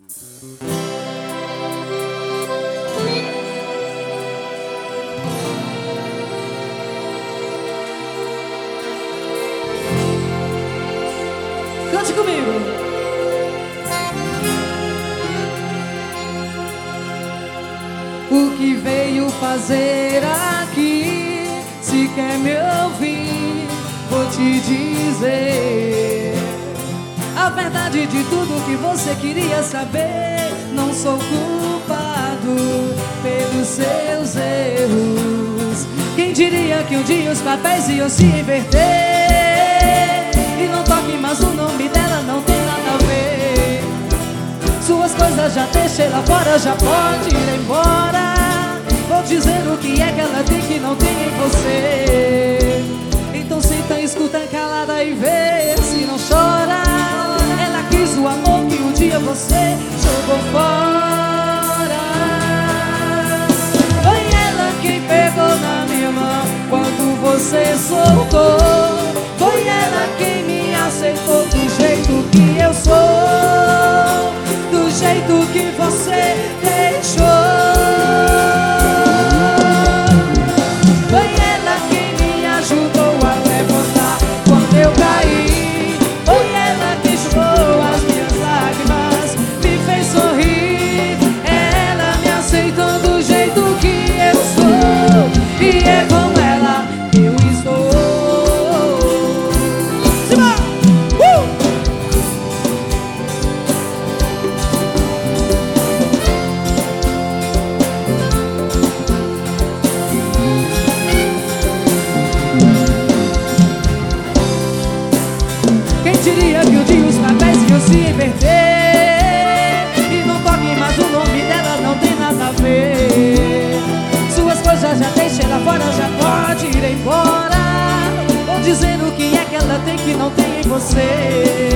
Cante comigo. O que veio fazer aqui? Se quer me ouvir, vou te dizer a verdade de tudo que você queria saber. Não sou culpado pelos seus erros. Quem diria que um dia os papéis iam se inverter? E não toque mais, o nome dela não tem nada a ver. Suas coisas já deixei lá fora, já pode ir embora. Vou dizer o que é que ela tem que não tem em você. Então senta, escuta calada e vê se não chora. Ela quis o amor que um dia você jogou fora. Foi ela quem pegou na minha mão quando você soltou. Foi ela quem me aceitou do jeito que eu sou, do jeito que você deixou. Foi ela quem me ajudou a levantar quando eu caí. Foi ela que enxugou as minhas lágrimas, me fez sorrir. Ela me aceitou do jeito que eu sou, e é com ela que eu estou. Quem diria que um dia os papéis iam se inverter? E não toque mais, o nome dela não tem nada a ver. Suas coisas já deixei lá fora, já pode ir embora. Vou dizer o que é que ela tem que não tem em você.